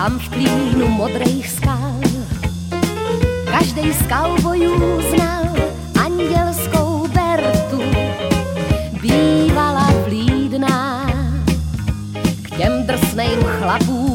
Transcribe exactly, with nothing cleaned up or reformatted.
tam v klínu modrých skal. Každej z kaubojů znal andělskou Bertu, bývala vlídná k těm drsným chlapům